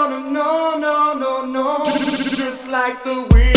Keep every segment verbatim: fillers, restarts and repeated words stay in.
no, no, no, no, no, just like the wind.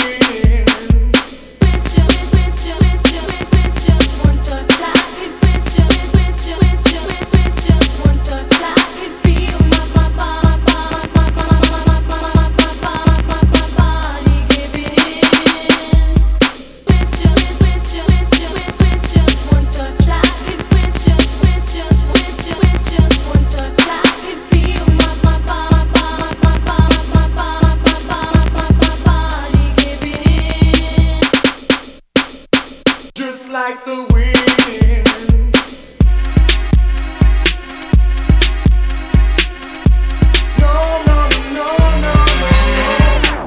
Just like the wind. No, no, no, no, no.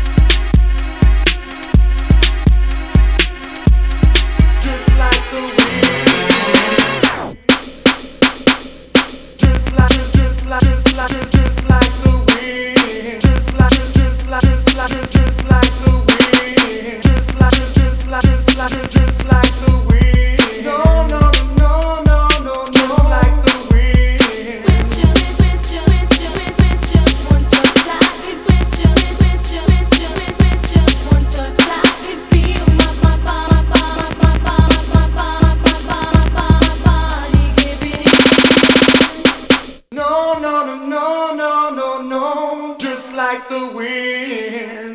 Just like the wind. Just like, just, just like, just like, just, just like the wind. Just like, just, just like, just like, just, just like the wind. Just like, just, just like, just like, just, just like. No, no, no, no, no, no, just like the wind.